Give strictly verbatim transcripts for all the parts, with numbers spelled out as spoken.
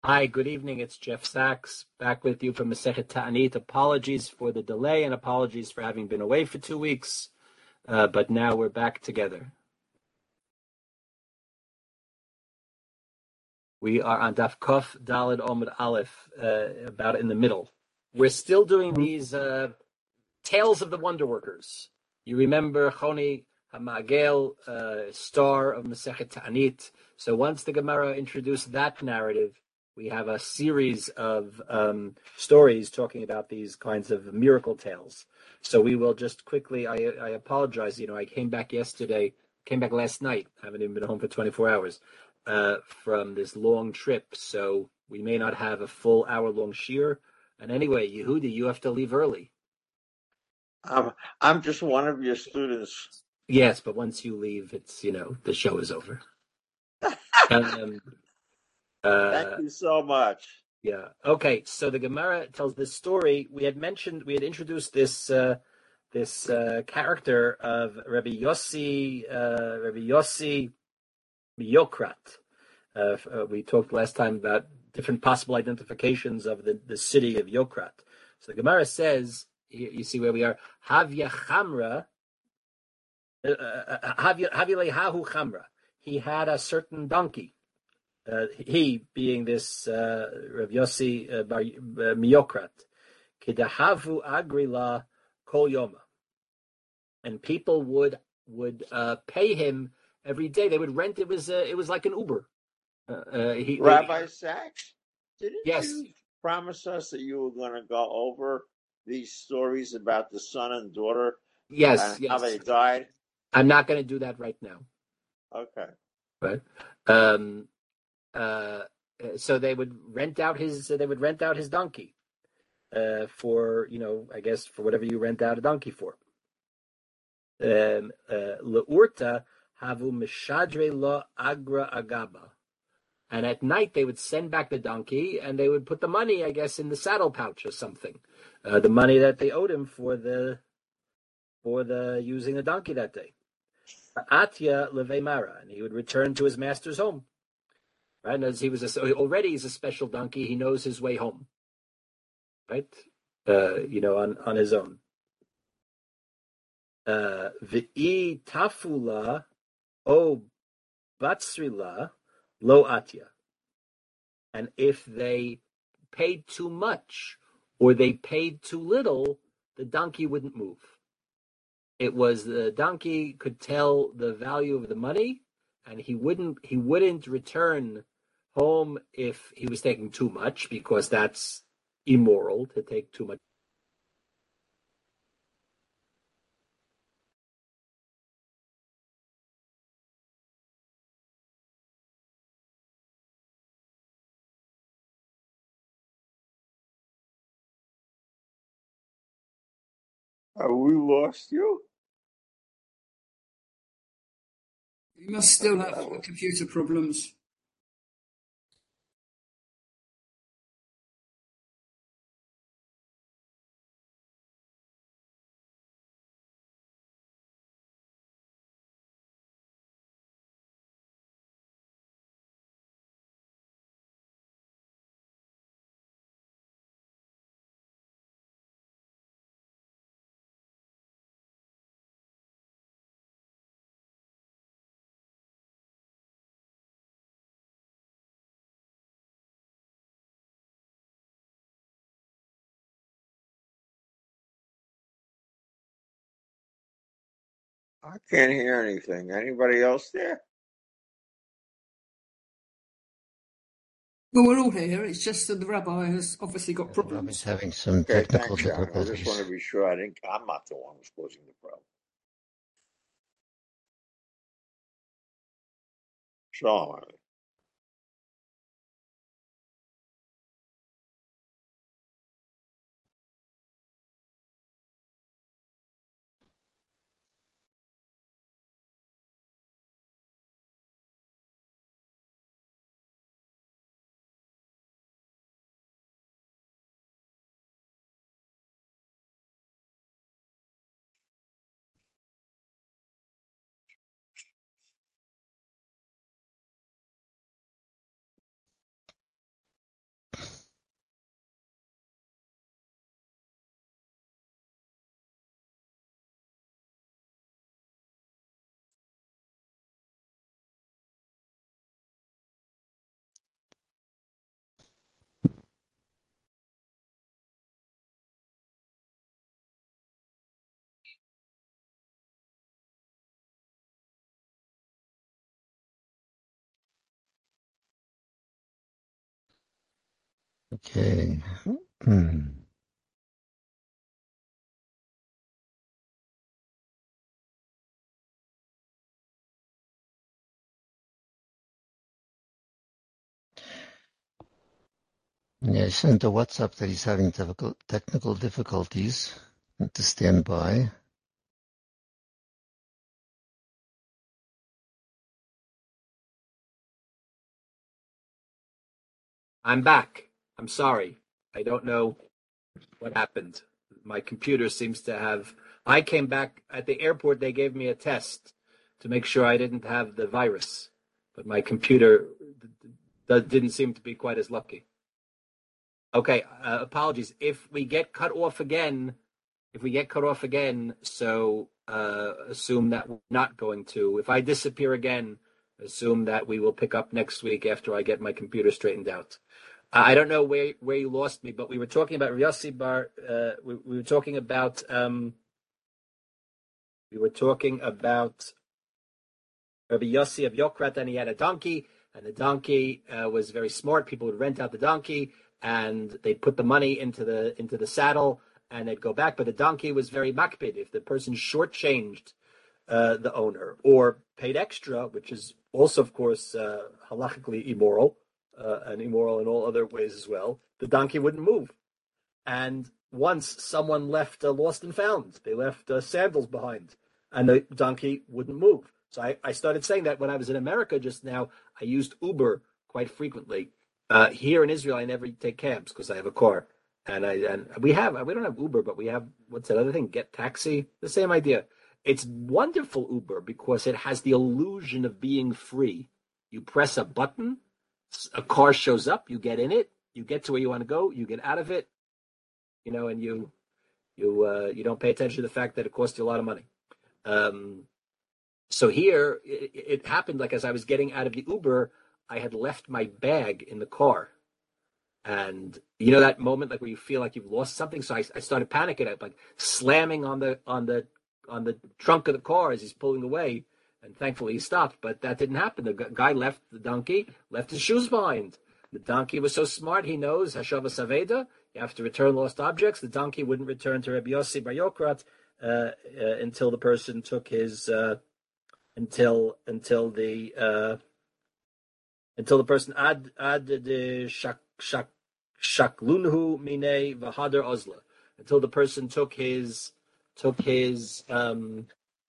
Hi, good evening. It's Jeff Sachs back with you from Masechet Ta'anit. Apologies for the delay and apologies for having been away for two weeks, uh, but now we're back together. We are on Daf Kof Daled Omid Aleph, uh, about in the middle. We're still doing these uh, Tales of the Wonder Workers. You remember Choni Hamagel, uh, star of Masechet Ta'anit. So once the Gemara introduced that narrative, we have a series of um, stories talking about these kinds of miracle tales. So we will just quickly, I, I apologize, you know, I came back yesterday, came back last night, haven't even been home for twenty-four hours, uh, from this long trip. So we may not have a full hour-long shir. And anyway, Yehudi, you have to leave early. Um, I'm just one of your students. Yes, but once you leave, it's, you know, the show is over. um, uh, Thank you so much. Yeah. Okay. So the Gemara tells this story. We had mentioned, we had introduced this uh, this uh, character of Rabbi Yossi, uh, Rabbi Yossi Yokrat. Uh, uh, we talked last time about different possible identifications of the, the city of Yokrat. So the Gemara says, you, you see where we are, Havya Chamra, Havya Lehahu Chamra. He had a certain donkey. Uh, he being this uh, Rav Yossi uh, Bar uh, Miokrat, Kidahavu Agrila Kol Yoma, and people would would uh, pay him every day. They would rent. It was uh, it was like an Uber. Uh, uh, he, Rabbi they, Sachs, didn't yes, you promise us that you were going to go over these stories about the son and daughter yes, and how yes. they died? I'm not going to do that right now. Okay. Right. Um, uh, so they would rent out his. They would rent out his donkey uh, for you know, I guess for whatever you rent out a donkey for. Um, uh, Leurta havu mishadre lo agra agaba. And at night they would send back the donkey and they would put the money, I guess, in the saddle pouch or something. Uh, the money that they owed him for the for the using the donkey that day. Atya levemara, and he would return to his master's home. Right, and as he was a, already he's a special donkey, he knows his way home. Right, uh, you know, on on his own. V'i tafula o batsrila lo atya. And if they paid too much or they paid too little, the donkey wouldn't move. It was the donkey could tell the value of the money, and he wouldn't he wouldn't return home if he was taking too much, because that's immoral to take too much. Have we lost you? You must still have computer problems. I can't hear anything. Anybody else there? Well, we're all here. It's just that the rabbi has obviously got Yeah, the rabbi's problems. having some Okay, technical thanks, Sharon. I just want difficulties. to be sure I didn't. I'm not the one who's causing the problem. Shalom. Okay. Hmm. Yeah, I sent a WhatsApp that he's having difficult, technical difficulties. To stand by. I'm back. I'm sorry. I don't know what happened. My computer seems to have. I came back at the airport. They gave me a test to make sure I didn't have the virus, but my computer didn't seem to be quite as lucky. Okay, uh, apologies. If we get cut off again, if we get cut off again, so uh, assume that we're not going to. If I disappear again, assume that we will pick up next week after I get my computer straightened out. Uh, I don't know where, where you lost me, but we were talking about Yossi Bar. Uh, we, we were talking about um, we were talking about Rabbi Yossi of Yokrat, and he had a donkey, and the donkey uh, was very smart. People would rent out the donkey, and they'd put the money into the into the saddle, and they'd go back. But the donkey was very makpid. If the person shortchanged uh, the owner or paid extra, which is also, of course, uh, halachically immoral, uh, and immoral in all other ways as well, the donkey wouldn't move. And once someone left uh, lost and found, they left uh, sandals behind, and the donkey wouldn't move. So I, I started saying that when I was in America just now. I used Uber quite frequently. Uh, here in Israel, I never take cabs because I have a car, and I and we have we don't have Uber, but we have, what's that other thing? Get Taxi. The same idea. It's wonderful, Uber, because it has the illusion of being free. You press a button, a car shows up, you get in it, you get to where you want to go, you get out of it, you know, and you you uh, you don't pay attention to the fact that it costs you a lot of money. Um, so here, it, it happened like as I was getting out of the Uber, I had left my bag in the car. And you know that moment like where you feel like you've lost something? So I, I started panicking. I like slamming on the on the on the trunk of the car as he's pulling away. And thankfully he stopped, but that didn't happen. The guy left the donkey, left his shoes behind. The donkey was so smart, he knows Hashava Saveda, you have to return lost objects. The donkey wouldn't return to Rabbi Yossi Bar Yokrat uh, uh, until the person took his uh, until until the uh, until the person ad ad the shak shak shaklunhu mine v'hader ozla, until the person took his took his um,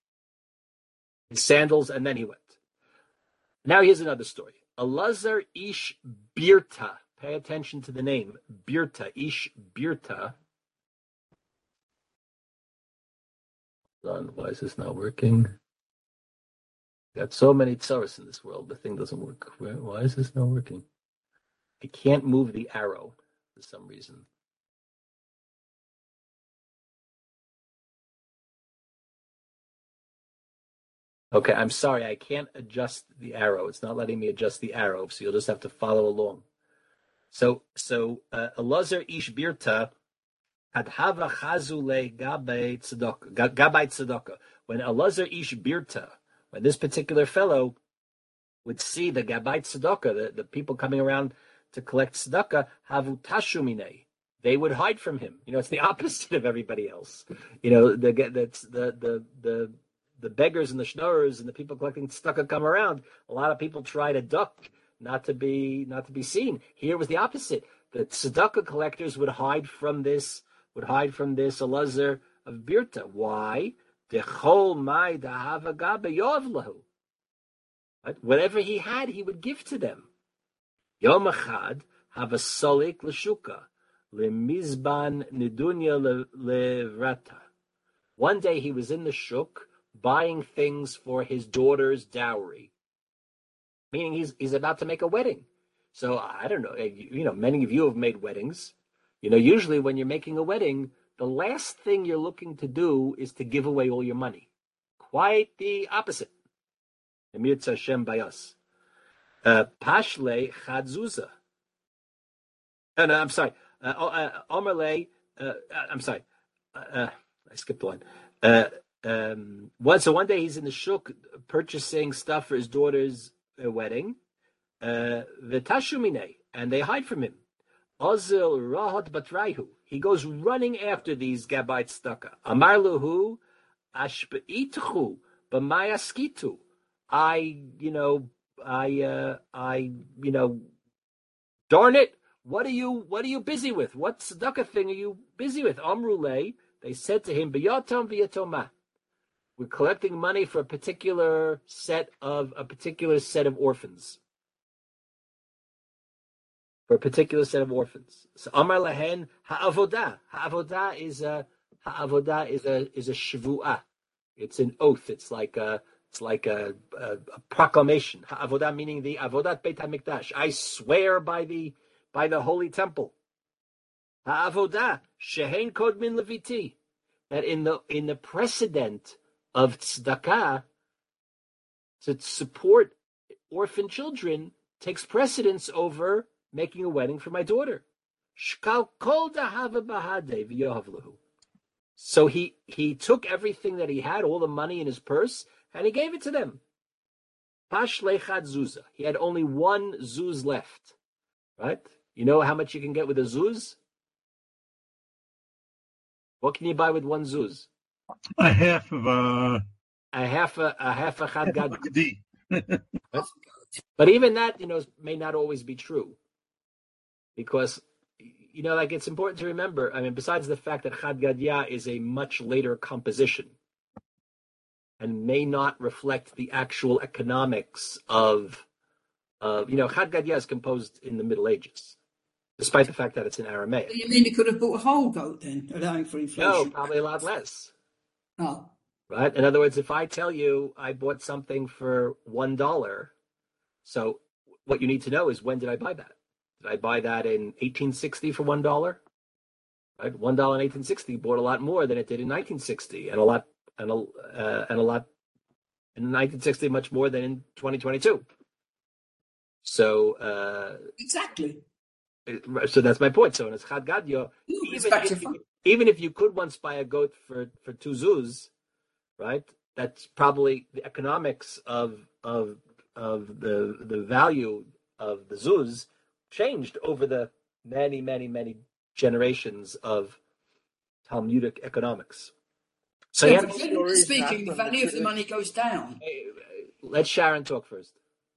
his sandals and then he went. Now here's another story. Elazar ish Birta. Pay attention to the name. Birta. Ish Birta. Why is this not working? Got so many tsaros in this world. The thing doesn't work. Why is this not working? I can't move the arrow for some reason. Okay, I'm sorry. I can't adjust the arrow. It's not letting me adjust the arrow, so you'll just have to follow along. So, so uh, Elazar ish Birta had hava chazule gabay tzedakah. Gabay tzedakah. When Elazar ish Birta, when this particular fellow would see the gabay tzedakah, the, the people coming around to collect tzedakah, havu tashumine, they would hide from him. You know, it's the opposite of everybody else. You know, the that's the the the the beggars and the schnorrers and the people collecting tzedakah come around. A lot of people try to duck, not to be not to be seen. Here was the opposite. The tzedakah collectors would hide from this would hide from this Elazar of Birta. Why? Dechol mai dahava gabe yov lahu. Whatever he had, he would give to them. Yom echad hava solik l'shuka lemizban nidunya levrata. One day he was in the shuk buying things for his daughter's dowry, meaning he's he's about to make a wedding. So I don't know, you know, many of you have made weddings. You know, usually when you're making a wedding, the last thing you're looking to do is to give away all your money. Quite the opposite. Emir Hashem by us. Pashle chadzuza. Oh, no, I'm sorry. Omerle. Uh, uh, I'm sorry. Uh, I skipped one. Uh, um, one. So one day he's in the shuk purchasing stuff for his daughter's uh, wedding. V'tashumine, and they hide from him. Ozil Rahat Batraihu. He goes running after these Gabbai Tzedakah. Amar Luhu Ashbeitchu B'mayaskitu. I, you know, I, uh, I, you know, darn it. What are you, what are you busy with? What tzedakah thing are you busy with? Amrulay, they said to him, B'yatom v'yatoma. We're collecting money for a particular set of, a particular set of orphans. For a particular set of orphans. So Amar Lahen ha'avodah. Ha'avodah is a, ha'avodah is a, is a shvu'ah. It's an oath. It's like a, it's like a, a, a proclamation. Ha'avodah meaning the avodat Beit HaMikdash. I swear by the, by the holy temple. Ha'avodah shehen kodmin leviti. That in the, in the precedent of tzedakah, to support orphan children takes precedence over making a wedding for my daughter. Shkal kol dahava bahade v'yohavluhu. So he, he took everything that he had, all the money in his purse, and he gave it to them. Pash lechad zuzah. He had only one zuz left. Right? You know how much you can get with a zuz? What can you buy with one zuz? A half of a... A half a, a half a chad gad. D. But even that, you know, may not always be true. Because, you know, like it's important to remember, I mean, besides the fact that Chad Gadya is a much later composition and may not reflect the actual economics of, of you know, Chad Gadya is composed in the Middle Ages, despite the fact that it's in Aramaic. You mean he could have bought a whole goat then, allowing for inflation? No, probably a lot less. Oh. Right? In other words, if I tell you I bought something for one dollar, so what you need to know is when did I buy that? Did I buy that in eighteen sixty for one dollar? Right, one dollar in eighteen sixty bought a lot more than it did in nineteen sixty, and a lot, and a uh, and a lot in nineteen sixty, much more than in twenty twenty-two. So uh, exactly. So that's my point. So in it's Chad Gadya, even if, you, even if you could once buy a goat for for two zuz, right? That's probably the economics of of of the the value of the zuz changed over the many, many, many generations of Talmudic economics. So, yeah, yeah, generally speaking, the value of the money goes down. Let Sharon talk first.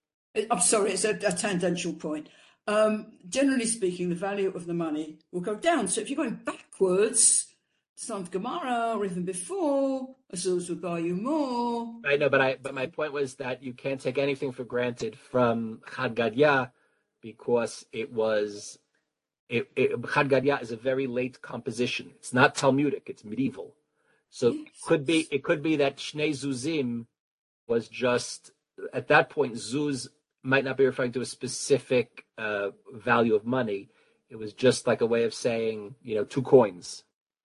I'm sorry, it's a, a tangential point. Um, generally speaking, the value of the money will go down. So if you're going backwards, some Gemara or even before, a zuz will buy you more. I know, but I but my point was that you can't take anything for granted from Chad Gadya, because it was, it, it, Chad Gadya is a very late composition. It's not Talmudic, it's medieval. So yes. it could be it could be that Shnei Zuzim was just, at that point, Zuz might not be referring to a specific uh, value of money. It was just like a way of saying, you know, two coins.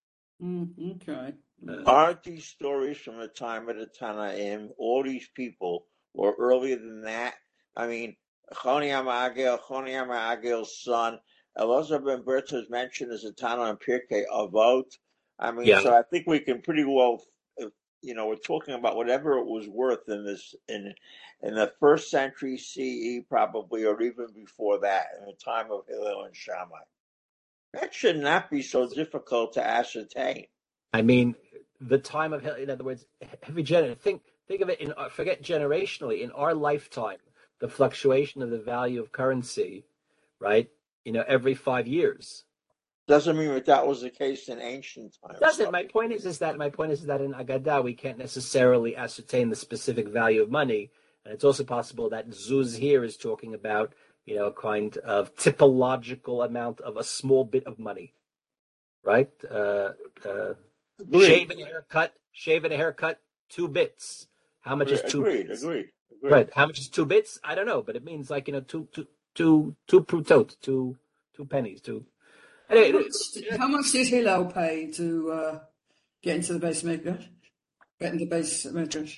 Mm, okay. Uh, Aren't these stories from the time of the Tanaim? All these people were earlier than that. I mean, Choni HaMa'agel, Choni HaMa'agel's son, Elazar ben Berta is mentioned as a Tana in Pirkei Avot. I mean, yeah. So I think we can pretty well, you know, we're talking about whatever it was worth in this, in in the first century C E probably, or even before that, in the time of Hillel and Shammai. That should not be so difficult to ascertain. I mean, the time of Hillel, in other words, every generation, think, think of it, in forget generationally, in our lifetime, the fluctuation of the value of currency, right? You know, every five years. Doesn't mean that that was the case in ancient times. Doesn't. My point is, is that my point is that in Agadah we can't necessarily ascertain the specific value of money, and it's also possible that Zuz here is talking about, you know, a kind of typological amount of a small bit of money, right? Uh, uh, shave and a haircut, shave and a haircut, two bits. How much agreed, is two? Agreed, bits? agreed, agreed. Right. How much is two bits? I don't know, but it means like, you know, two, two, two, two prutot, two, two pennies, two. How much, how much did Hillel pay to uh, get into the base midrash? Get into the base midrash?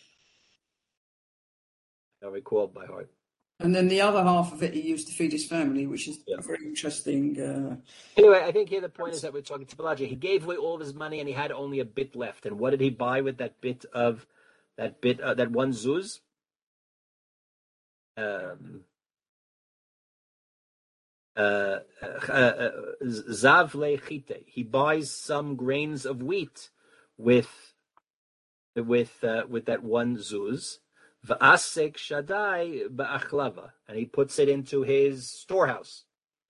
I don't recall by heart. And then the other half of it he used to feed his family, which is yeah. very interesting. Uh... Anyway, I think here the point is that we're talking typology. He gave away all of his money and he had only a bit left. And what did he buy with that bit of that bit uh, that one zuz? Um. Uh, uh, uh, zav lechite. He buys some grains of wheat with with uh, with that one zuz. V'asek shadai ba'achlava, and he puts it into his storehouse.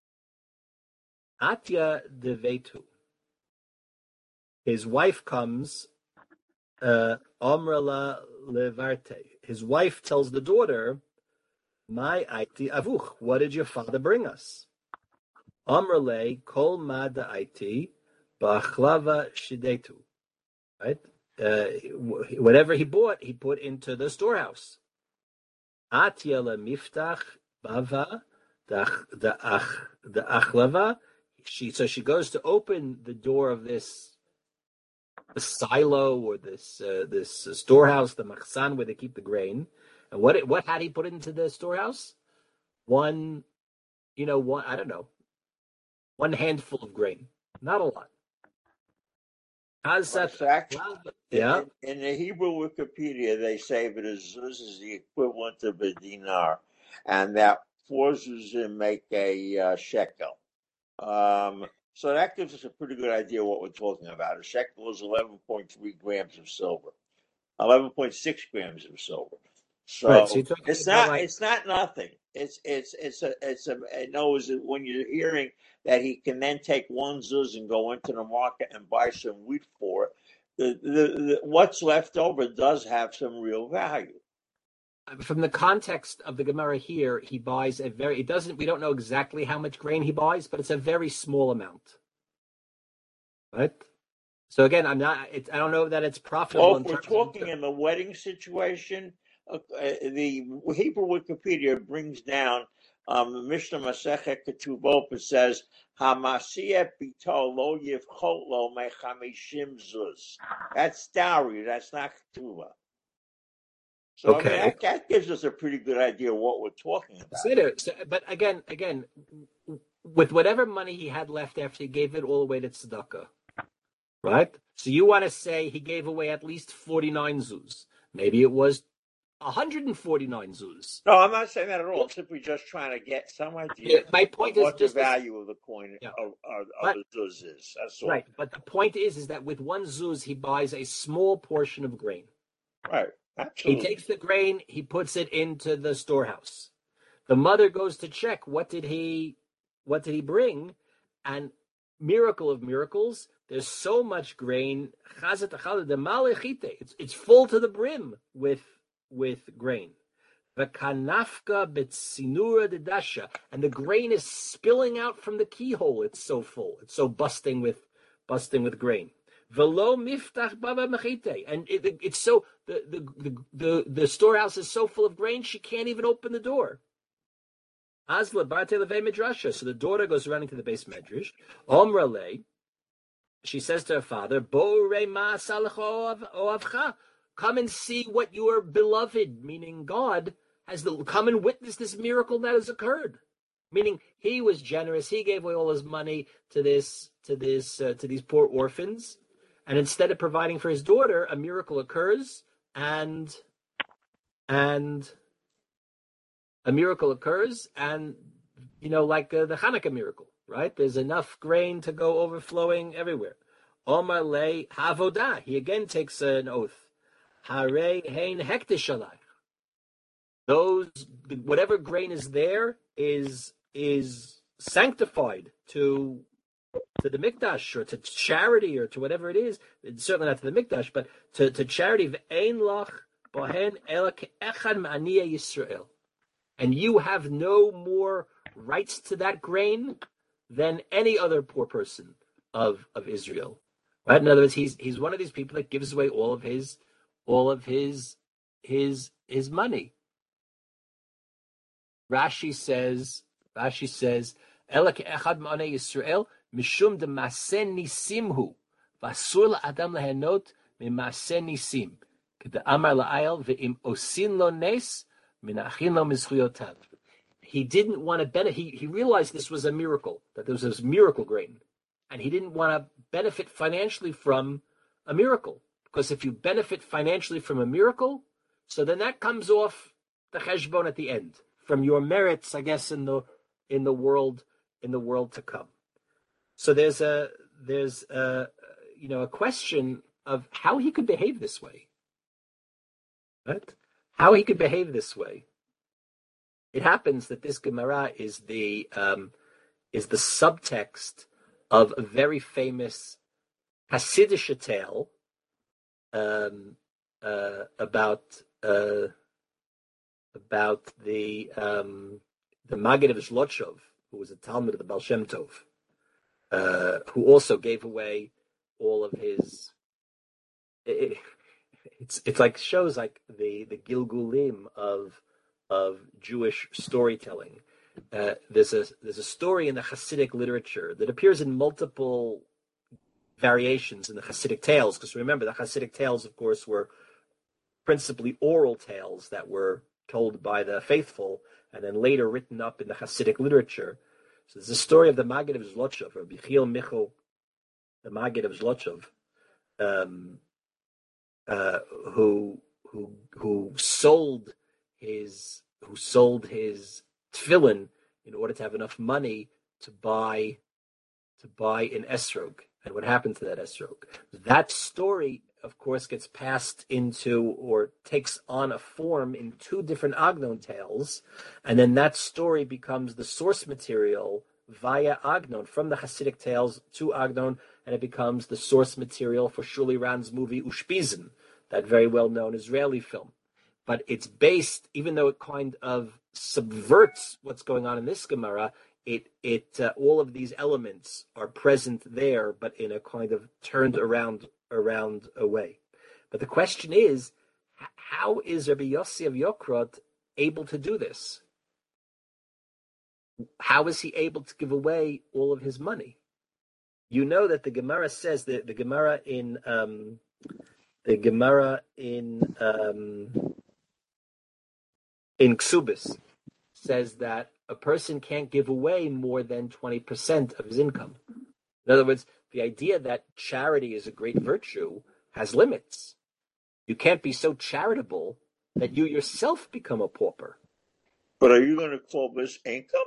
Atya devetu. His wife comes. Uh, Omrala levarte. His wife tells the daughter, "My aiti avuch. What did your father bring us?" Omrale kol mada aiti ba'achlava shidetu. Right. Uh, whatever he bought, he put into the storehouse. Atya le miftach bava the achlava. She so she goes to open the door of this silo or this uh, this storehouse, the machsan where they keep the grain. And what what had he put into the storehouse? One, you know, one I don't know, one handful of grain, not a lot. Fact, yeah. In, in the Hebrew Wikipedia, they say that a zuz is the equivalent of a dinar, and that four zuzim make a uh, shekel. Um, so that gives us a pretty good idea what we're talking about. A shekel is eleven point three grams of silver, eleven point six grams of silver. So, right, so it's not like... it's not nothing. It's it's it's a it's a it knows that when you're hearing that he can then take one zuz and go into the market and buy some wheat for it, the, the, the what's left over does have some real value. From the context of the Gemara here, he buys a very, it doesn't, we don't know exactly how much grain he buys, but it's a very small amount. Right? So again, I'm not, it's, I don't know that it's profitable. Well, if we're talking in the wedding situation, uh, the Hebrew Wikipedia brings down um, Mishnah Masechet Ketubot. It says, Hamasiyeh bito lo yivchot lo mechamishim zuz. That's dowry, that's not ketubah. So okay. I mean, that, that gives us a pretty good idea of what we're talking about. So, but again, again, with whatever money he had left after he gave it all away to tzedakah, right? So you want to say he gave away at least forty-nine zuz. Maybe it was one hundred forty-nine zuz. No, I'm not saying that at all. I'm simply just trying to get some idea. Yeah, my point of is what just the value this, of the coin yeah. of, of, but, of the zuz is. That's all. Right, but the point is, is that with one zuz he buys a small portion of grain. Right. Absolutely. He takes the grain, he puts it into the storehouse. The mother goes to check what did he, what did he bring, and miracle of miracles, there's so much grain. It's it's full to the brim with with grain. V'kanafka betsinura dedasha, and the grain is spilling out from the keyhole. It's so full. It's so busting with busting with grain. Velo miftach bava mechite, and it, it, it's so the, the the the the storehouse is so full of grain she can't even open the door. Azla barte levei midrasha. So the daughter goes running to the base medrash. Omrale, she says to her father, Bo re ma salcho oavcha, come and see what your beloved, meaning God, has the, come and witness this miracle that has occurred. Meaning he was generous. He gave away all his money to this to this uh, to these poor orphans. And instead of providing for his daughter, a miracle occurs, and and a miracle occurs, and you know, like uh, the Hanukkah miracle, right? There's enough grain to go overflowing everywhere. Omar le havodah. He again takes an oath. Hare hein hektishalai. Those whatever grain is there is is sanctified to. to the mikdash or to charity or to whatever it is, it's certainly not to the mikdash, but to, to charity. And you have no more rights to that grain than any other poor person of, of Israel. Right? In other words, he's he's one of these people that gives away all of his all of his his his money. Rashi says Rashi says Ela ke'echad ma'anei Yisrael mishum de masen nisimhu v'asur la'adam lehenot mimasen nisim k'de'amar la'ayel ve'im osin lo nes minachin lo mizchuyotav. He didn't want to benefit. He, he realized this was a miracle, that there was this miracle grain, and he didn't want to benefit financially from a miracle, because if you benefit financially from a miracle, so then that comes off the cheshbon at the end from your merits, I guess, in the in the world in the world to come. So there's a there's a you know a question of how he could behave this way, right? How he could behave this way. It happens that this Gemara is the um, is the subtext of a very famous Hasidic tale um, uh, about uh, about the um, the Maggid of Zlotchov, who was a Talmud of the Baal Shem Tov, uh, who also gave away all of his. It, it's it's like shows like the the Gilgulim of of Jewish storytelling. Uh, there's a there's a story in the Hasidic literature that appears in multiple variations in the Hasidic tales, because remember the Hasidic tales, of course, were principally oral tales that were told by the faithful and then later written up in the Hasidic literature. So there's a story of the Maggid of Zlotchov, or Bichil Michal, the Maggid of Zlotchov, um, uh, who who who sold his who sold his tefillin in order to have enough money to buy to buy an esrog. And what happened to that esrog? That story, of course, gets passed into or takes on a form in two different Agnon tales, and then that story becomes the source material via Agnon, from the Hasidic tales to Agnon, and it becomes the source material for Shuli Rand's movie Ushpizin, that very well-known Israeli film. But it's based, even though it kind of subverts what's going on in this Gemara, it it uh, all of these elements are present there, but in a kind of turned around around a way. But the question is, how is Rabbi Yossi of Yokrot able to do this? How is he able to give away all of his money? You know that the Gemara says that the Gemara in um, the Gemara in um, in Ksubis says that a person can't give away more than twenty percent of his income. In other words, the idea that charity is a great virtue has limits. You can't be so charitable that you yourself become a pauper. But are you going to call this income?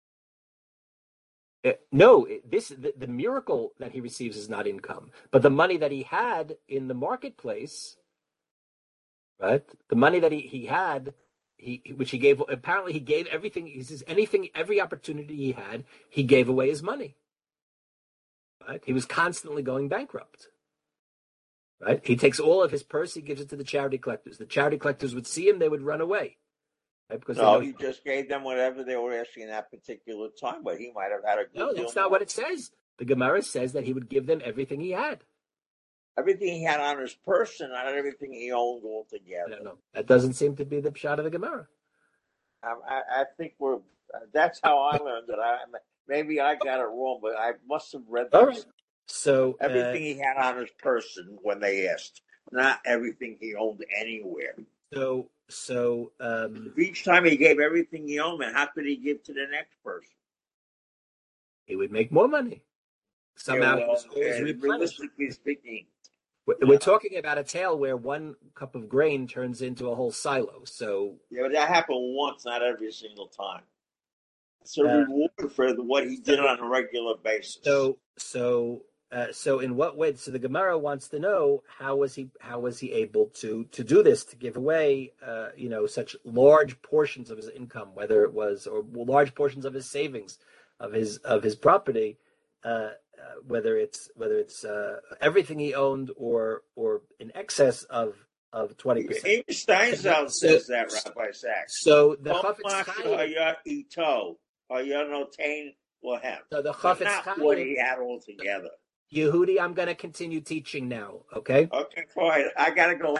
Uh, no, this the, the miracle that he receives is not income, but the money that he had in the marketplace, right? The money that he, he had, he which he gave. Apparently, he gave everything. He says anything, every opportunity he had, he gave away his money. Right? He was constantly going bankrupt. Right? He takes all of his purse, he gives it to the charity collectors. The charity collectors would see him, they would run away. Right? Because no, they he just gave them whatever they were asking at that particular time, but he might have had a good No, deal that's not more. what it says. The Gemara says that he would give them everything he had. Everything he had on his person, not everything he owned altogether. I don't know. That doesn't seem to be the pshat of the Gemara. I, I, I think we're. That's how I learned it. I maybe I got it wrong, but I must have read All this. right. So Everything uh, he had on his person when they asked, not everything he owned anywhere. so so um, If each time he gave everything he owned, then how could he give to the next person? he would make more money. Somehow Yeah, he well, was always uh, replenished. realistically speaking, We're, we're talking about a tale where one cup of grain turns into a whole silo. So yeah, but that happened once, not every single time. It's a Uh, reward for what he did on a regular basis. so so uh, so in what way? So the Gemara wants to know how was he how was he able to to do this, to give away uh, you know such large portions of his income, whether it was or large portions of his savings, of his of his property, uh, uh, whether it's whether it's uh, everything he owned or or in excess of of twenty percent. Amy Steinsaltz So- says that, Rabbi Sachs. So the Kol Chafetz masha Chaim, haya ito, haya notein lahem. so the But Chafetz not what Chaim, he had altogether. Yehudi, I'm going to continue teaching now. Okay. Okay, fine. I gotta go.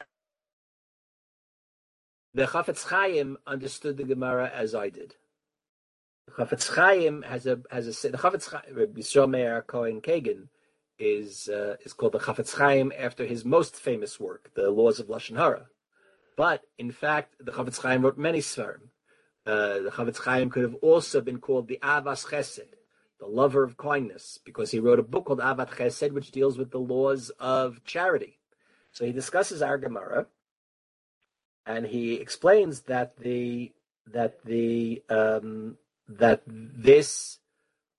The Chafetz Chaim understood the Gemara as I did. The Chafetz Chaim has a has a the Chafetz Chaim, Rabbi Yisrael Meir Cohen Kagan is uh, is called the Chafetz Chaim after his most famous work, the Laws of Lashon Hara. But in fact, the Chafetz Chaim wrote many svarim. Uh, the Chafetz Chaim could have also been called the Avas Chesed, the lover of kindness, because he wrote a book called Avat Chesed, which deals with the laws of charity. So he discusses our Gemara, and he explains that the that the um, that this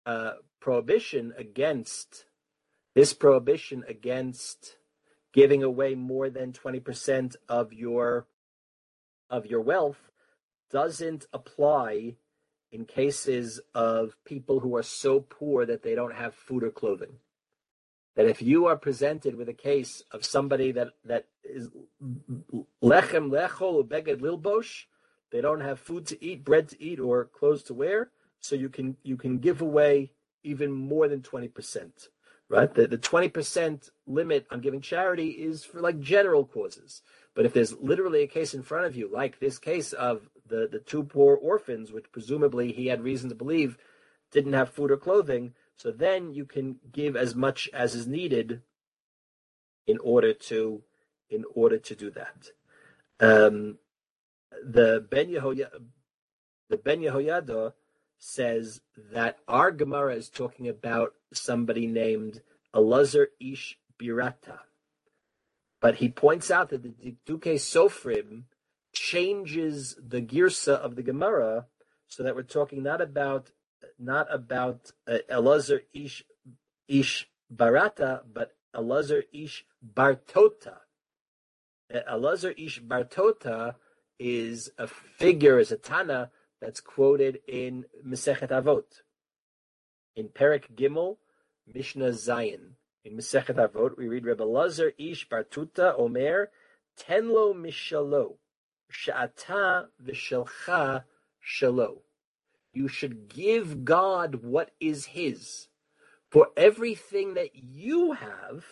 uh, prohibition against this prohibition against giving away more than twenty percent of your of your wealth doesn't apply in cases of people who are so poor that they don't have food or clothing. That if you are presented with a case of somebody that, that is lechem lechol ubeged lilbosh, they don't have food to eat, bread to eat, or clothes to wear, so you can you can give away even more than twenty percent. Right? The, the twenty percent limit on giving charity is for like general causes. But if there's literally a case in front of you, like this case of the, the two poor orphans, which presumably he had reason to believe didn't have food or clothing, so then you can give as much as is needed in order to in order to do that. Um, the Ben Yehoyada, the Ben Yehoyada says that our Gemara is talking about somebody named Elazar Ish Birata. But he points out that the Duke Sofrim changes the girsa of the Gemara so that we're talking not about not about uh, Elazar Ish Ish Barata, but Elazar Ish Bartota. Uh, Elazar Ish Bartota is a figure, is a Tana that's quoted in Masechet Avot. In Perek Gimel, Mishnah Zayin. In Masechet Avot, we read Rebbe Elazar Ish Bartuta Omer, Tenlo Mishalo, Sha'ata V'Shelcha Shalo. You should give God what is His. For everything that you have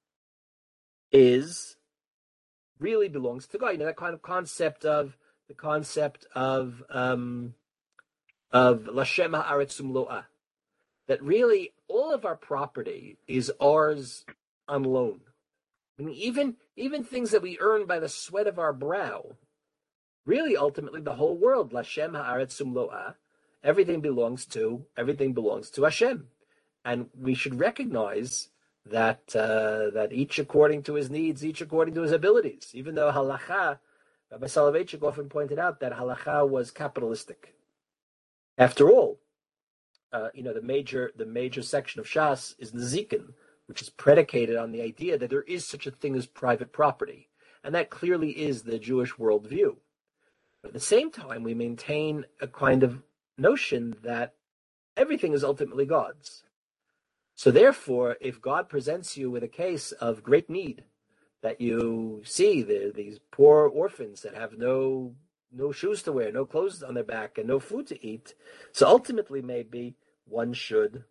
is, really belongs to God. You know, that kind of concept of, the concept of, um, of Lashem Ha'aretzum Lo'ah. That really all of our property is ours on loan. I mean, even even things that we earn by the sweat of our brow, really ultimately the whole world, Lashem Ha'aretzum Lo'ah, everything belongs to everything belongs to Hashem, and we should recognize that uh, that each according to his needs, each according to his abilities. Even though halacha, Rabbi Soloveitchik often pointed out that halacha was capitalistic. After all. Uh, you know, the major the major section of Shas is Nezikin, which is predicated on the idea that there is such a thing as private property. And that clearly is the Jewish worldview. But at the same time, we maintain a kind of notion that everything is ultimately God's. So therefore, if God presents you with a case of great need, that you see the, these poor orphans that have no no shoes to wear, no clothes on their back, and no food to eat. So ultimately, maybe one should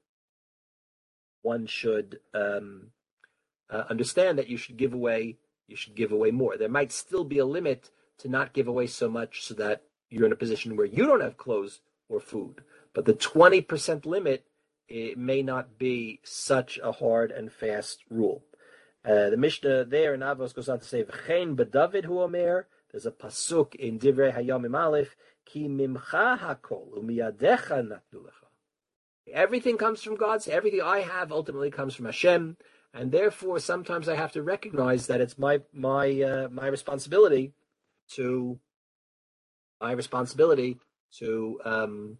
one should um, uh, understand that you should give away you should give away more. There might still be a limit to not give away so much, so that you're in a position where you don't have clothes or food. But the twenty percent limit, it may not be such a hard and fast rule. Uh, the Mishnah there in Avos goes on to say, "V'chein b'David hu omer." There's a pasuk in Divrei Hayamim Aleph, Ki mimcha hakol umiyadecha natnu lecha. Everything comes from God. So everything I have ultimately comes from Hashem, and therefore sometimes I have to recognize that it's my my uh, my responsibility to my responsibility to um,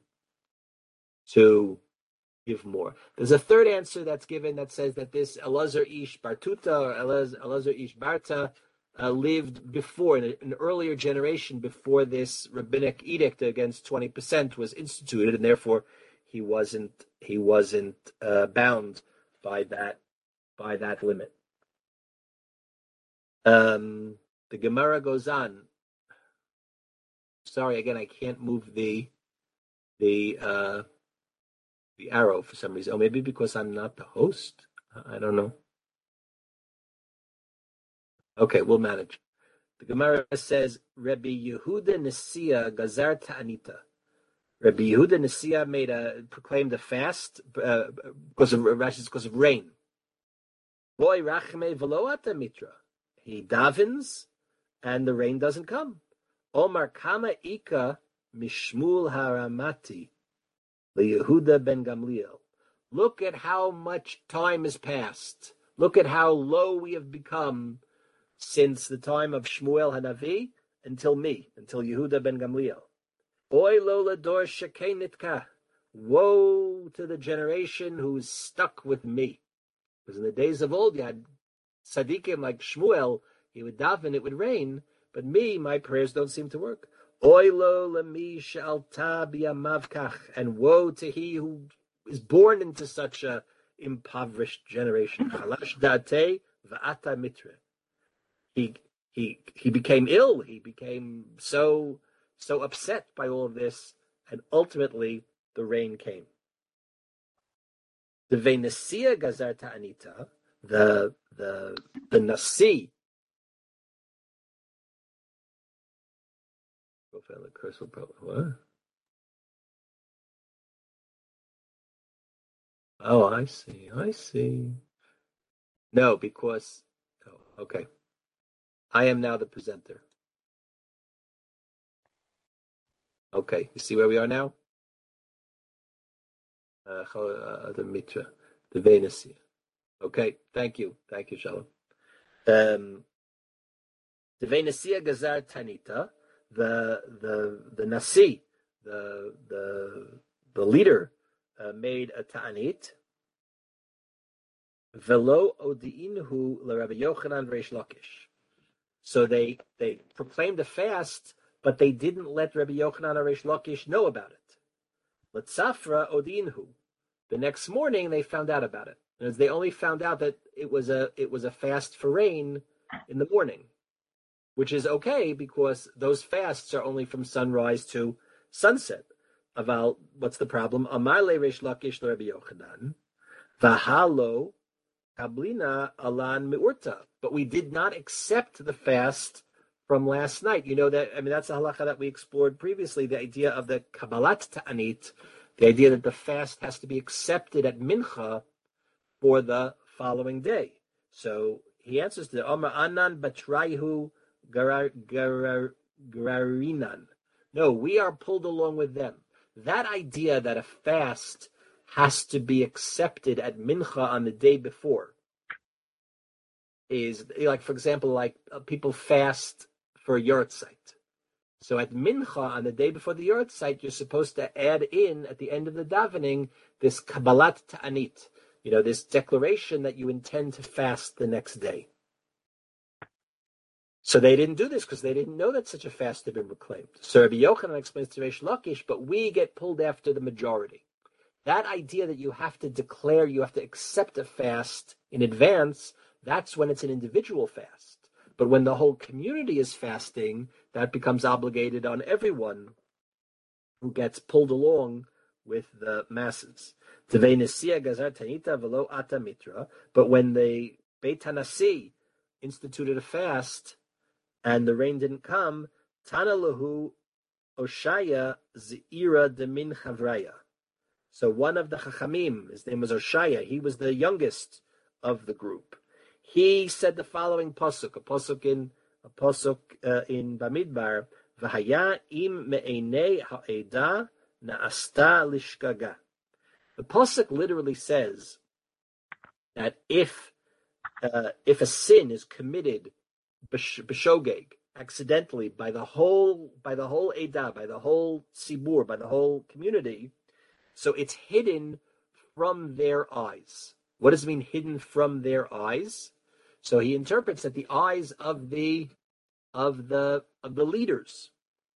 to give more. There's a third answer that's given that says that this Elazar Ish Bartuta or Elazar Ish Barta Uh, lived before, in a, an earlier generation before this rabbinic edict against twenty percent was instituted, and therefore he wasn't he wasn't uh, bound by that by that limit. Um, the Gemara goes on. Sorry, again, I can't move the the uh, the arrow for some reason. Oh, maybe because I'm not the host. I don't know. Okay, we'll manage. The Gemara says, Rabbi Yehuda Nesiya Gazar Ta'anita. Rabbi Yehuda Nesiya made a proclaimed a fast uh, because of because of rain. Boy rachme veloata mitra. He davens, and the rain doesn't come. Omar kama ika mishmul haramati leYehuda ben Gamliel. Look at how much time has passed. Look at how low we have become since the time of Shmuel Hanavi until me, until Yehuda ben Gamliel. Oy lo lador shekei nitka. woe to the generation who's stuck with me. Because in the days of old, you had tzaddikim like Shmuel, he would daven, it would rain, but me, my prayers don't seem to work. Oilo lemi she'alta b'yamavkach, and woe to he who is born into such a impoverished generation. Chalash da'ateh v'ata mitre. He he he became ill. He became so so upset by all of this, and ultimately the rain came. The Venesia Gazar Ta'anita, the the the Nasi. What? Oh, I see. I see. No, because oh, okay. I am now the presenter. Okay, you see where we are now? Uh, the Mitra, the Venesia. Okay, thank you. Thank you, Shalom. Um, the Venesia Gazar Tanita, the the the Nasi, the the the leader, uh, made a ta'anit. Velo odiinhu l'Rabbi Yochanan v'Reish Lakish. So they they proclaimed a fast, but they didn't let Rabbi Yochanan or Reish Lakish know about it. L'tzafra odiinhu. The next morning they found out about it. And they only found out that it was a it was a fast for rain in the morning, which is okay because those fasts are only from sunrise to sunset. Aval, what's the problem? Amale Reish Lakish l'Rabbi Yochanan, v'halo kablina alan mi'urta. But we did not accept the fast from last night. You know that, I mean, that's a halacha that we explored previously, the idea of the kabbalat ta'anit, the idea that the fast has to be accepted at mincha for the following day. So he answers to Omar Anan Batraihu Gararinan. No, we are pulled along with them. That idea that a fast has to be accepted at mincha on the day before is, like, for example, like uh, people fast for a yortzeit. So at mincha on the day before the yortzeit, you're supposed to add in at the end of the davening this kabbalat ta'anit. You know, this declaration that you intend to fast the next day. So they didn't do this because they didn't know that such a fast had been proclaimed. So Rabbi Yochanan explains to Reish Lakish, but we get pulled after the majority. That idea that you have to declare, you have to accept a fast in advance, that's when it's an individual fast. But when the whole community is fasting, that becomes obligated on everyone who gets pulled along with the masses. But when the Beit HaNasi instituted a fast and the rain didn't come, Tana lahu Oshaya Zeira Demin Chavraya. So one of the Chachamim, his name was Oshaya, he was the youngest of the group. He said the following pasuk, a pasuk in a pasuk uh, in Bamidbar, V'haya im me'enei ha'eda na'asta lishkaga. The pasuk literally says that if uh, if a sin is committed b'shogeg, accidentally, by the whole by the whole Edah, by the whole Sibur, by the whole community, so it's hidden from their eyes. What does it mean, hidden from their eyes? So he interprets that the eyes of the of the of the leaders.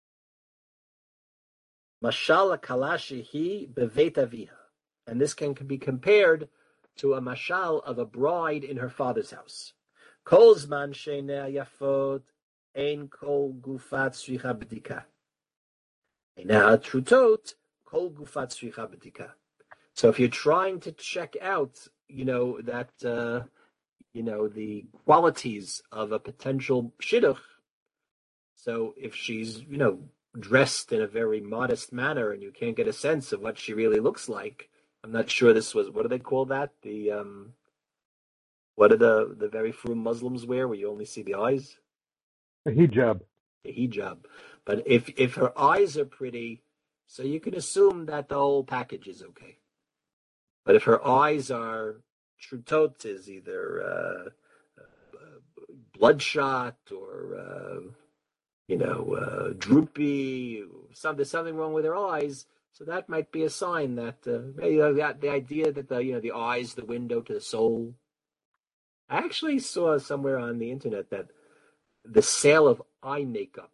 Mashal kalashihi beveit aviha. And this can be compared to a mashal of a bride in her father's house. Kol zman she'einei yafot ein kol gufat tzricha b'dika. Einei trutot kol gufat tzricha b'dika. So if you're trying to check out, you know, that, uh, you know, the qualities of a potential shidduch, so if she's, you know, dressed in a very modest manner and you can't get a sense of what she really looks like, I'm not sure this was, what do they call that? The, um, what do the, the very frum Muslims wear where you only see the eyes? A hijab. A hijab. But if, if her eyes are pretty, so you can assume that the whole package is okay. But if her eyes are trutot, is either uh, uh, bloodshot or, uh, you know, uh, droopy, some, there's something wrong with her eyes, So that might be a sign that uh, you know, the, the idea that the you know the eyes, the window to the soul. I actually saw somewhere on the internet that the sale of eye makeup,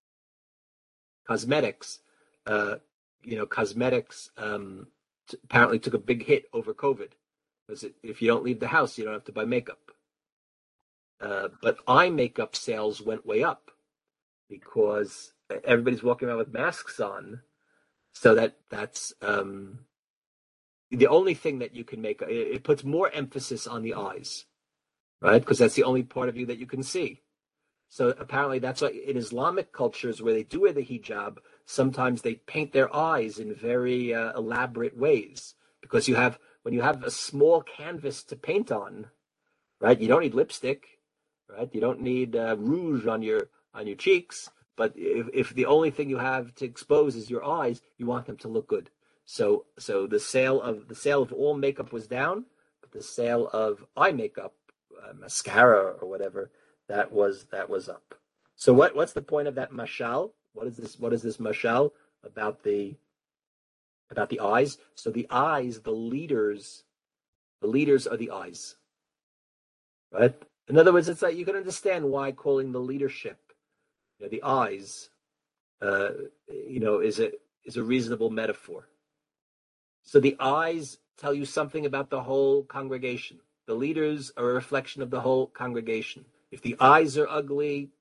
cosmetics, uh, you know, cosmetics um, t- apparently took a big hit over COVID because if you don't leave the house, you don't have to buy makeup. Uh, but eye makeup sales went way up because everybody's walking around with masks on. So that that's um, the only thing that you can make. It, it puts more emphasis on the eyes, right? Because that's the only part of you that you can see. So apparently that's why in Islamic cultures where they do wear the hijab, sometimes they paint their eyes in very uh, elaborate ways because you have when you have a small canvas to paint on, right? You don't need lipstick, right? You don't need uh, rouge on your on your cheeks. But if, if the only thing you have to expose is your eyes, you want them to look good. So so the sale of the sale of all makeup was down, but the sale of eye makeup, uh, mascara or whatever, that was that was up. So what what's the point of that mashal? What is this? What is this mashal about the about the eyes? So the eyes, the leaders, the leaders are the eyes, right? In other words, it's like you can understand why calling the leadership, you know, the eyes, uh, you know, is a is a reasonable metaphor. So the eyes tell you something about the whole congregation. The leaders are a reflection of the whole congregation. If the eyes are ugly,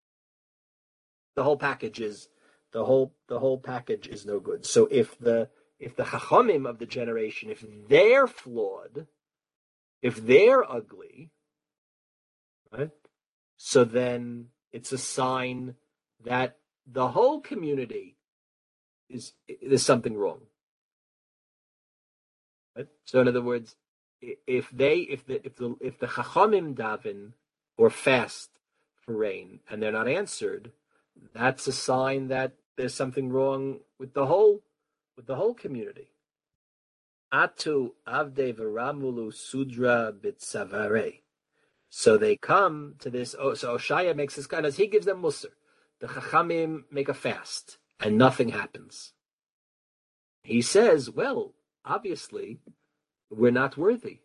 the whole package is the whole the whole package is no good. So if the if the chachamim of the generation, if they're flawed, if they're ugly, right? So then it's a sign that the whole community is there's something wrong. Right? So in other words, if they if the if the if the chachamim daven or fast for rain and they're not answered, that's a sign that there's something wrong with the whole with the whole community. Atu avde v'ramulu sudra bitzavare. So they come to this. Oh, so Oshaya makes this kind of he gives them musr. The chachamim make a fast and nothing happens. He says, well, obviously, we're not worthy.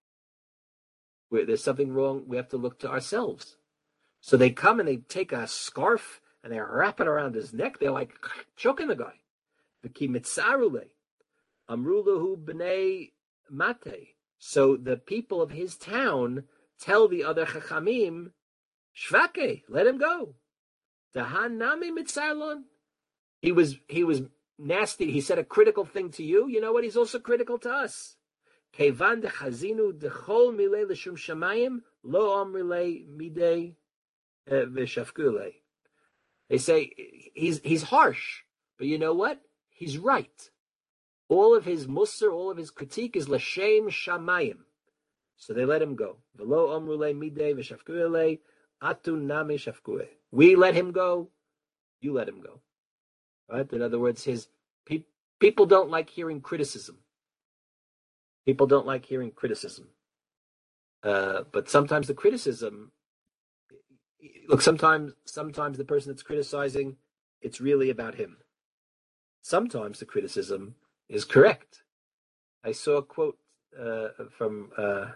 We're, there's something wrong. We have to look to ourselves. So they come and they take a scarf and they wrap it around his neck. They're like choking the guy. V'ki mitzarule, amrulahu b'nei mate. So the people of his town tell the other chachamim, shvake, let him go. Dahan nami mitzarlon. He was he was nasty. He said a critical thing to you. You know what? He's also critical to us. Kevan dechazinu dechol milei l'shum shamayim lo amrilei midei v'shafkule. They say he's he's harsh, but you know what? He's right. All of his musar, all of his critique is l'shem shamayim. So they let him go. V'lo amrulei midei v'shafkule atu nami shafkule. We let him go. You let him go. Right? In other words, his pe- people don't like hearing criticism. People don't like hearing criticism. Uh, but sometimes the criticism, look, sometimes sometimes the person that's criticizing, it's really about him. Sometimes the criticism is correct. I saw a quote uh, from, uh,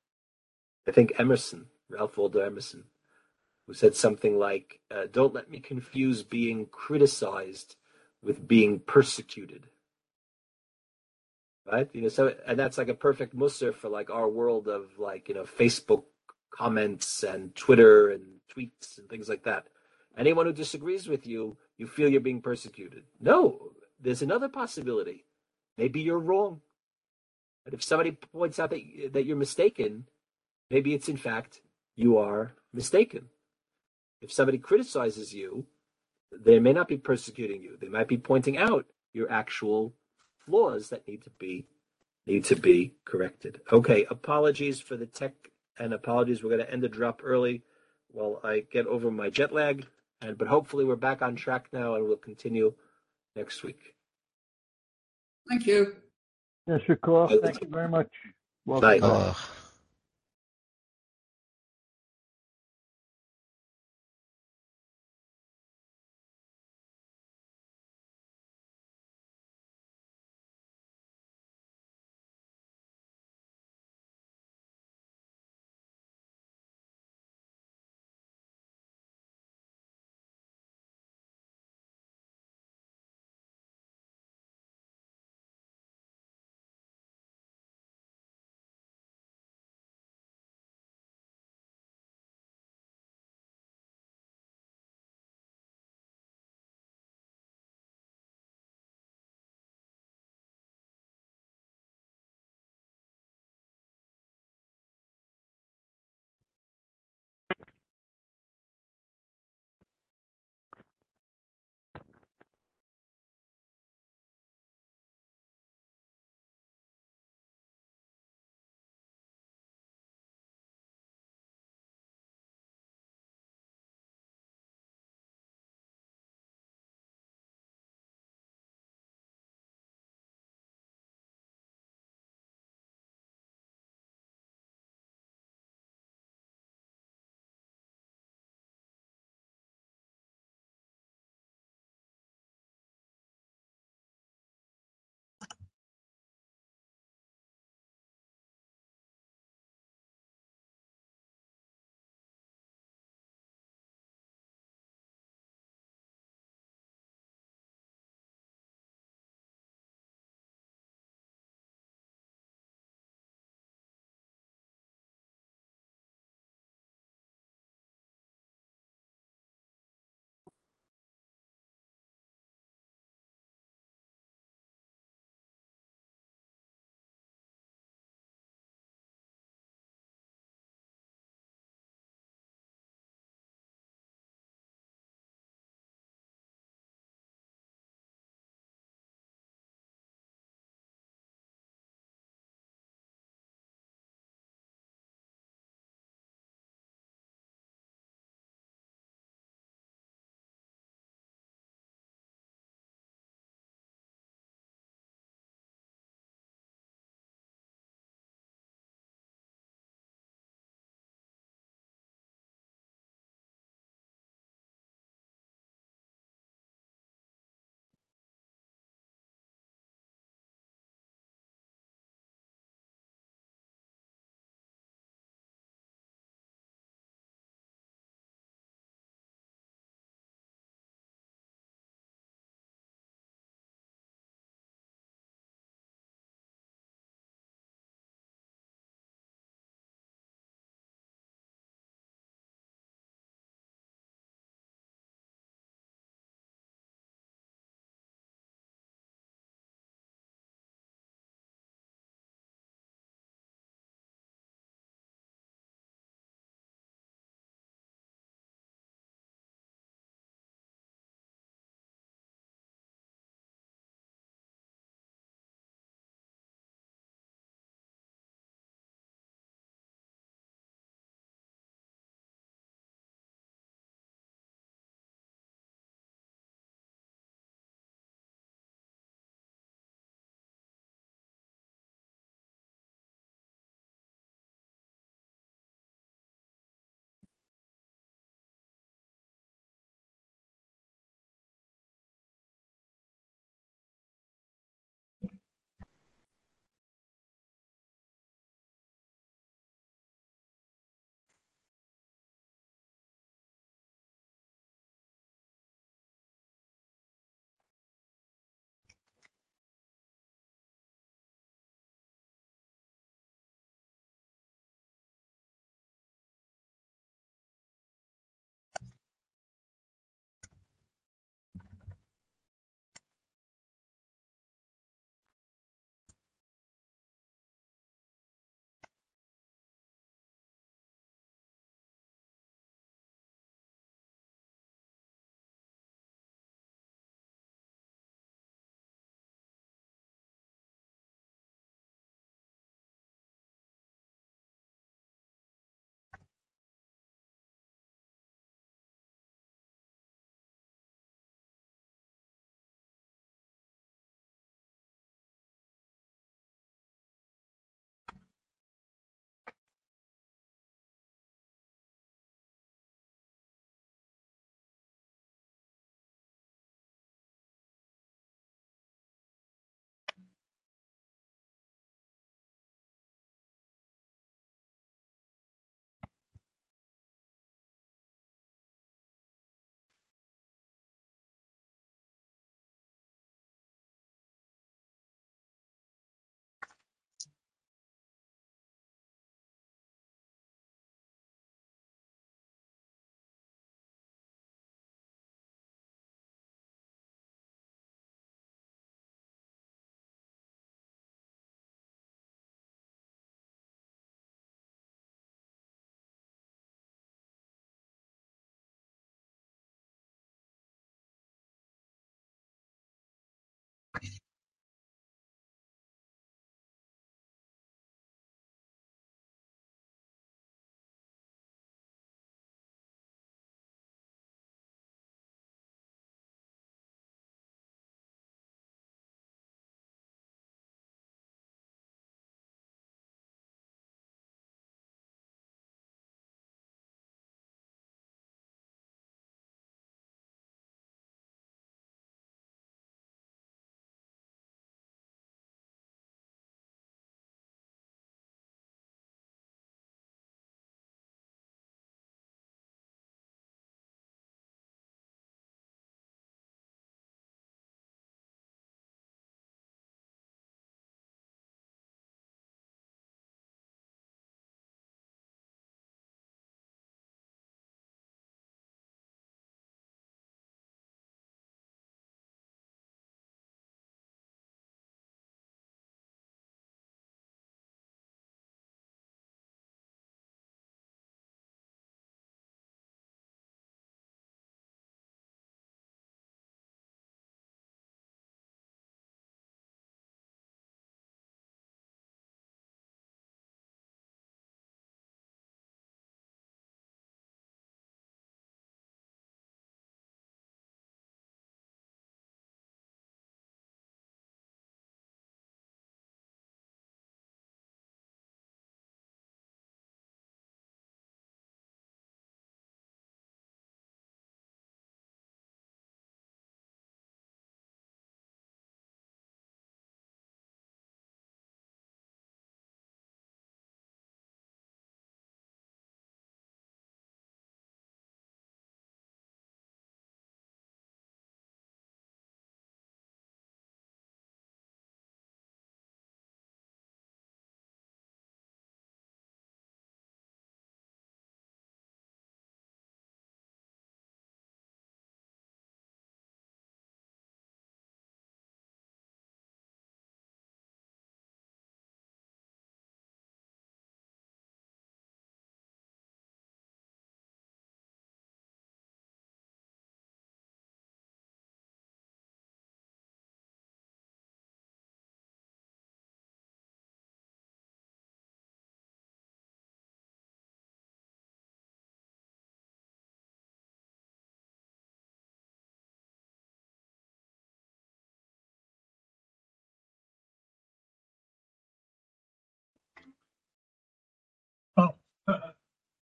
I think, Emerson, Ralph Waldo Emerson, who said something like, uh, don't let me confuse being criticized with being persecuted. Right? You know, so and that's like a perfect musser for like our world of like, you know, Facebook comments and Twitter and tweets and things like that. Anyone who disagrees with you, you feel you're being persecuted. No, there's another possibility. Maybe you're wrong. But if somebody points out that that you're mistaken, maybe it's in fact you are mistaken. If somebody criticizes you, they may not be persecuting you. They might be pointing out your actual flaws that need to be need to be corrected. Okay, apologies for the tech and apologies. We're going to end the drop early while I get over my jet lag. And but hopefully we're back on track now and we'll continue next week. Thank you. Yes, Shakur, thank you very much. Welcome Bye. back. Oh.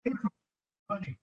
Funny.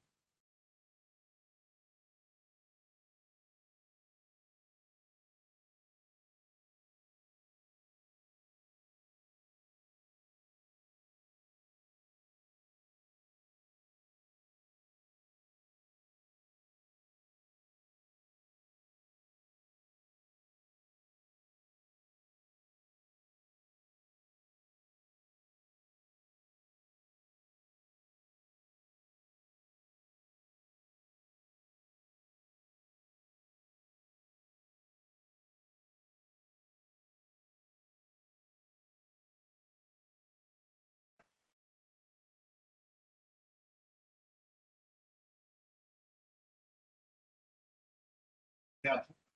Yeah.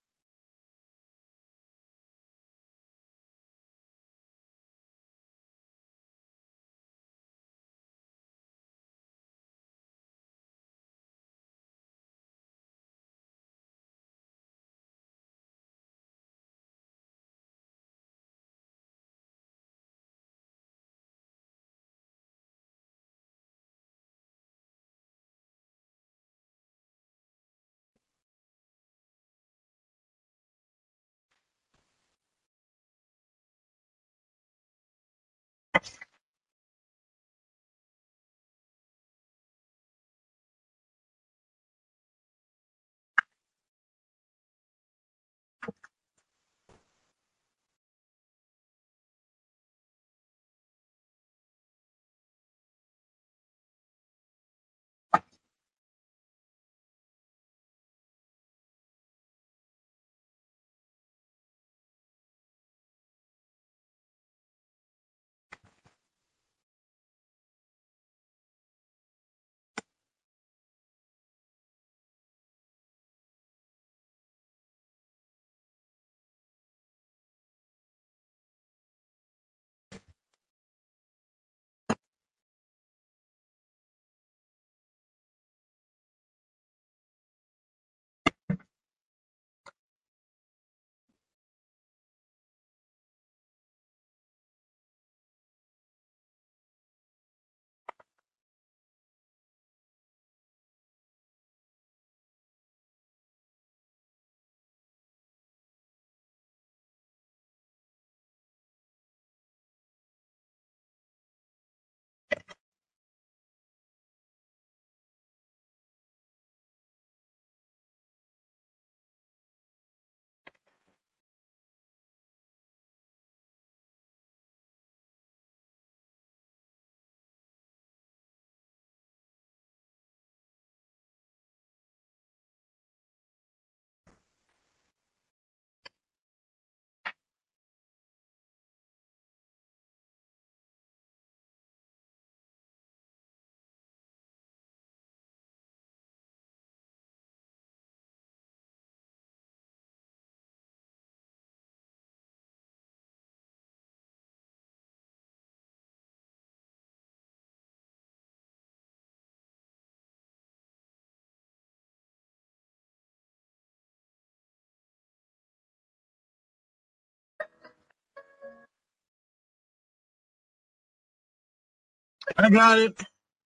I got it.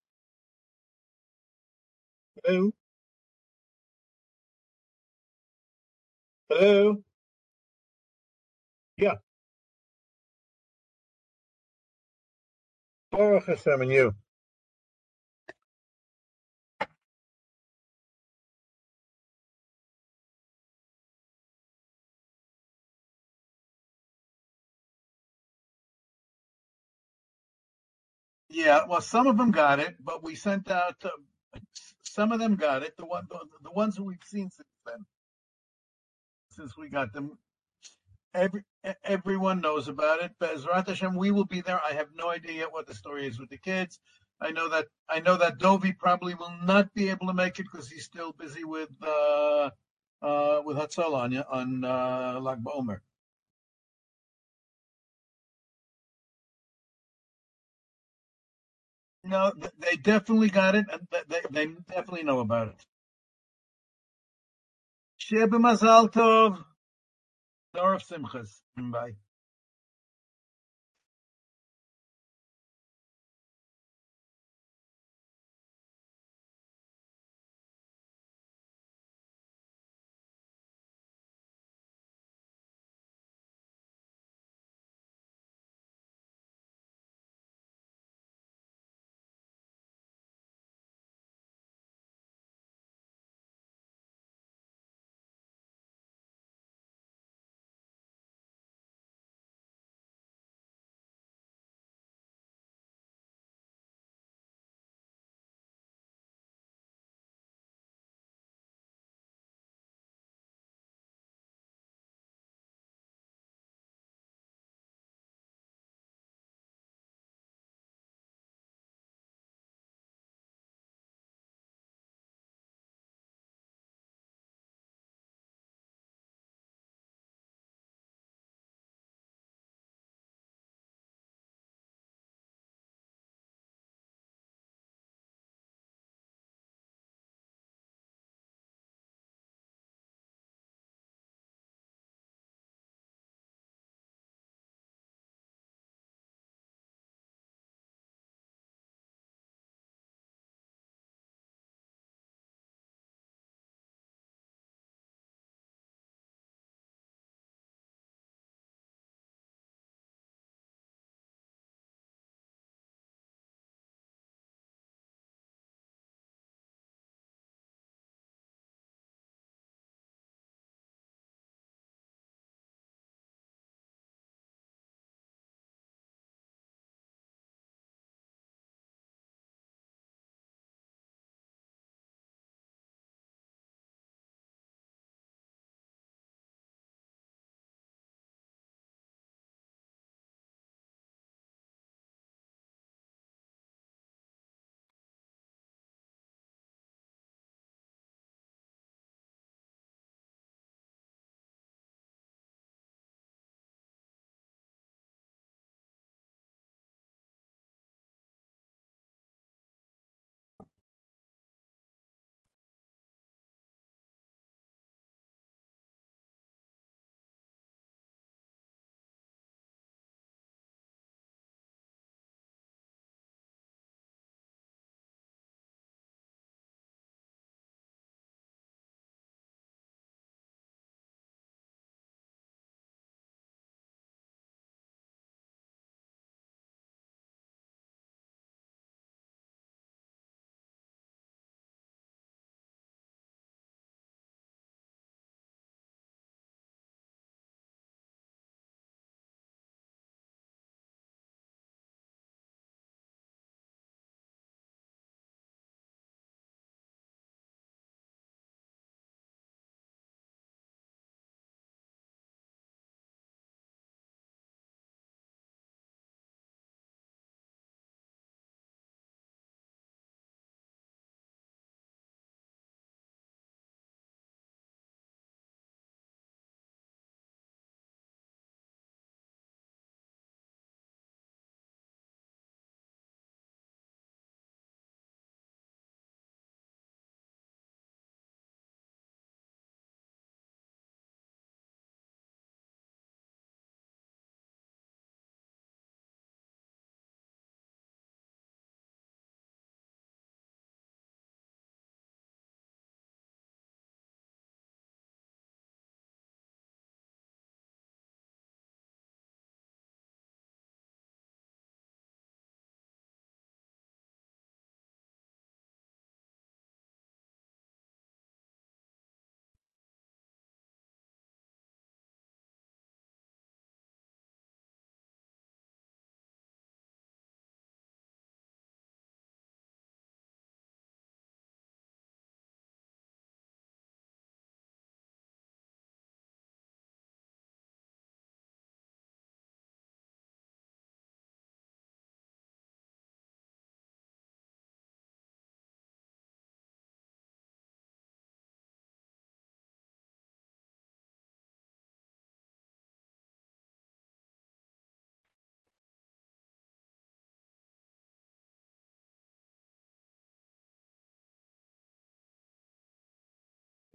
Hello. Hello. Yeah. Baruch Hashem and you. Yeah. Well, some of them got it, but we sent out. Uh, some of them got it. The one, the, the ones that we've seen since then, since we got them. Every everyone knows about it. Be'ezrat Hashem, we will be there. I have no idea yet what the story is with the kids. I know that I know that Dovi probably will not be able to make it because he's still busy with uh, uh, with Hatzalah on on uh, Lag BaOmer. No, they definitely got it, and they they definitely know about it. Sheba Mazal Tov, Dorf Simchas. Bye.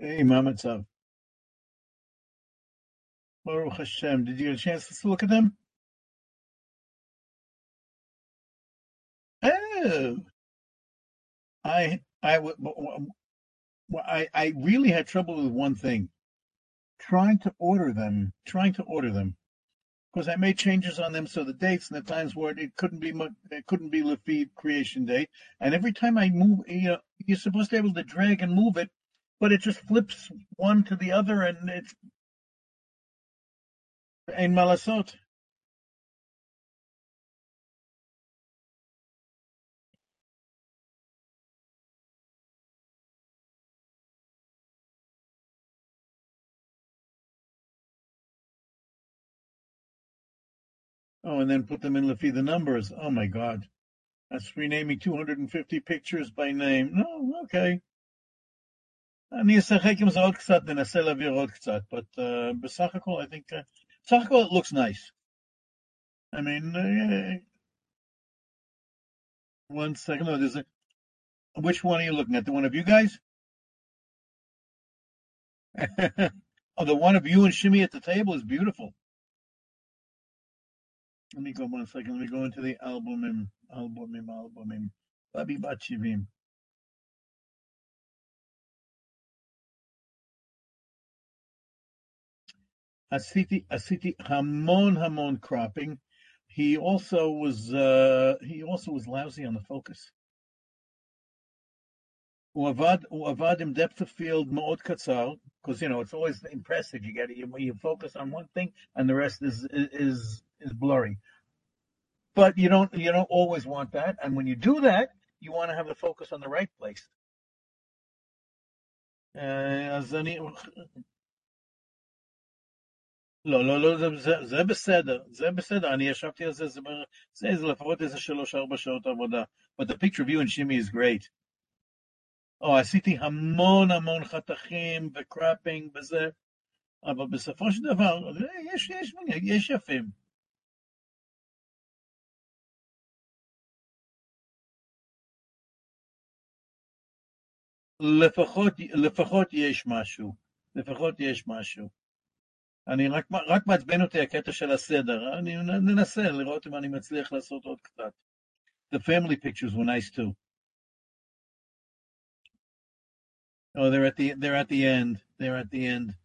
Hey, Mamatzav. Baruch Hashem. Did you get a chance to look at them? Oh, I, I, I, I really had trouble with one thing. Trying to order them, trying to order them. Because I made changes on them, so the dates and the times were it couldn't be it couldn't be Lefi creation date. And every time I move, you know, you're supposed to be able to drag and move it, but it just flips one to the other, and it's ein malasot. Oh, and then put them in Lefi the numbers. Oh my God, that's renaming two hundred fifty pictures by name. No, okay. אני אשחק עם זה עוד קצת, ננסה להעביר עוד קצת, but uh, בסך הכל, I think, uh, בסך הכל it looks nice. I mean, uh, one second, no, there's a, which one are you looking at? The one of you guys? Oh, the one of you and Shimmy at the table is beautiful. Let me go one second. Let me go into the albumim, albumim, albumim. Babi Bat Shivim. Asiti, Asiti, Hamon, Hamon cropping. He also was, uh, he also was lousy on the focus. Uavad, Uavad im depth of field מאוד קצר, because you know it's always impressive. You get you, you focus on one thing and the rest is is is blurry. But you don't you don't always want that, and when you do that, you want to have the focus on the right place. אז אני... לא, לא, לא, זה, זה בסדר, זה בסדר, אני ישבתי על זה, זה, זה, זה לפחות איזה שלוש, ארבע שעות עבודה. But the picture of you and Shimmy is great. או, עשיתי המון המון חתכים וקראפינג וזה, אבל בסופו של דבר, יש, יש, יש יפים. לפחות, לפחות יש משהו, לפחות יש משהו. אני רק, רק מעצבן אותי הקטע של הסדר, אני ננסה לראות אם אני מצליח לעשות עוד קצת. The family pictures were nice too. Oh, they're at the they're at the end. They're at the end.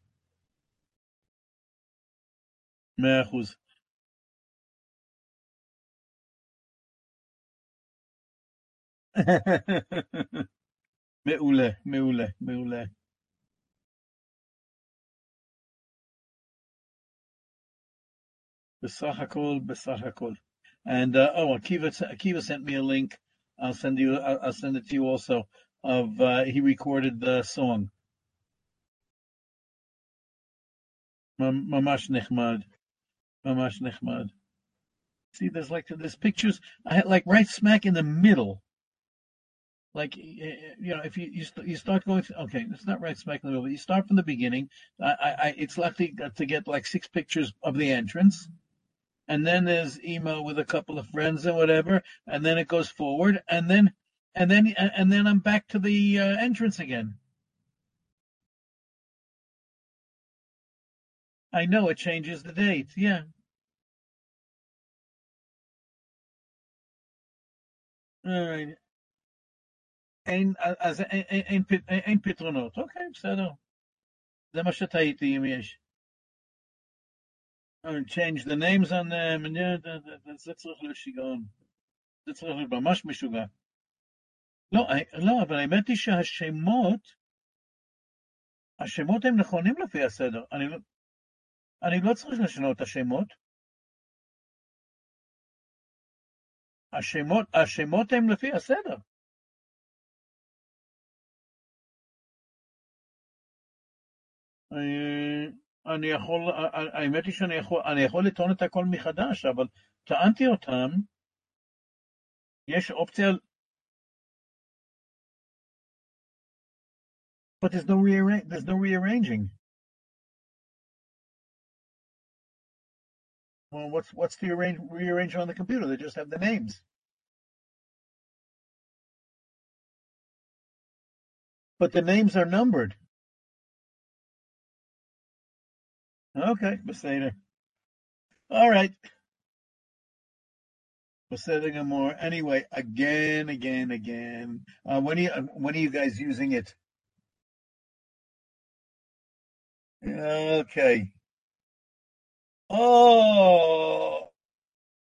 מאה אחוז. מעולה, מעולה, מעולה. בסך הכל, בסך הכל. And uh, oh, Akiva, Akiva sent me a link. I'll send you. I'll, I'll send it to you also. Of uh, he recorded the song. Mamash nechmad, mamash nechmad. See, there's like there's pictures. I had like right smack in the middle. Like you know, if you you, you start going, through, okay, it's not right smack in the middle. But you start from the beginning. I, I it's lucky to get like six pictures of the entrance. And then there's email with a couple of friends and whatever, and then it goes forward, and then and then and then I'm back to the uh, entrance again. I know it changes the date, yeah. All right. אין, אז אין, אין, אין, אין פתרונות. אוקיי, בסדר. זה מה שטעיתי אם יש. Change the names on them, זה צריך להיות שיגעון. זה צריך להיות ממש משוגע. לא, לא, אבל האמת היא שהשמות, השמות הם נכונים לפי הסדר. אני לא, אני לא צריך לשנות את השמות. השמות, השמות הם לפי הסדר. אני יכול, האמת היא שאני יכול, אני יכול לטעון את הכל מחדש, אבל טענתי אותם, יש אופציה, but there's no rearranging, there's no rearranging. Well, what's, what's the arrange, rearrange on the computer? They just have the names. But the names are numbered. Okay, Beseder. All right. Beseder more. Anyway, again, again, again. Uh, when are you, when are you guys using it? Okay. Oh.